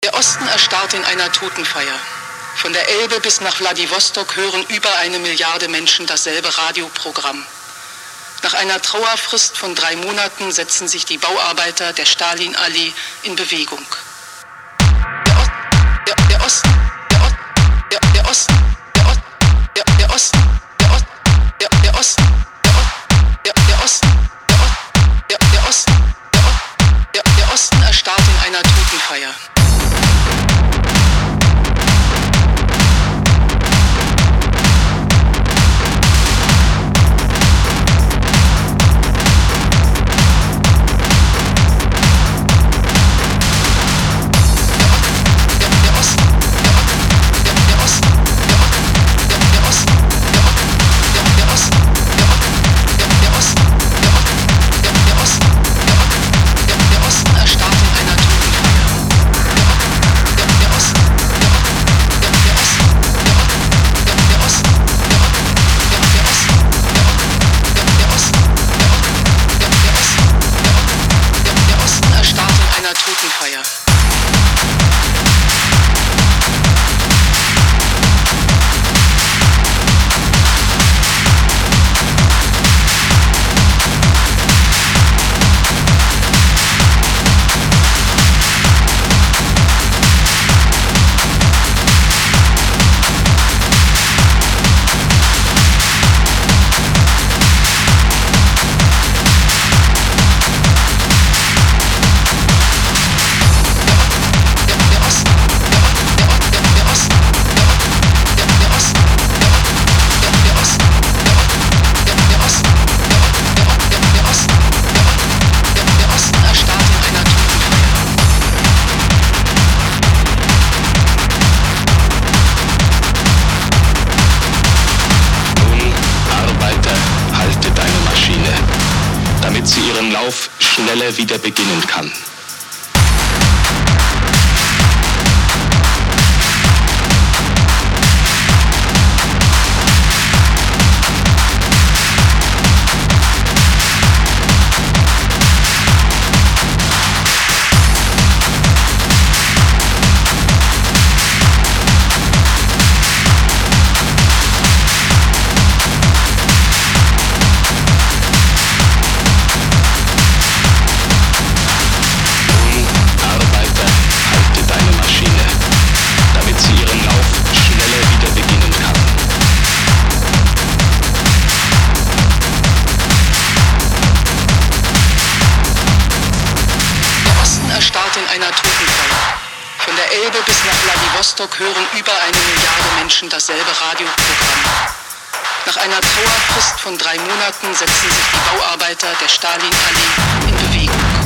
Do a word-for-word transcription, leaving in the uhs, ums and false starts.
Der Osten erstarrt in einer Totenfeier. Von der Elbe bis nach Wladiwostok hören über eine Milliarde Menschen dasselbe Radioprogramm. Nach einer Trauerfrist von drei Monaten setzen sich die Bauarbeiter der Stalinallee in Bewegung. Der, der, der Osten, der, der, der Osten, der, der, der Osten, der, der, der Osten, der, der Osten, der, der Osten, der, der Osten erstarrt in einer Totenfeier. Schneller wieder beginnen kann. Bis nach Wladiwostok hören über eine Milliarde Menschen dasselbe Radioprogramm. Nach einer Trauerfrist von drei Monaten setzen sich die Bauarbeiter der Stalinallee in Bewegung.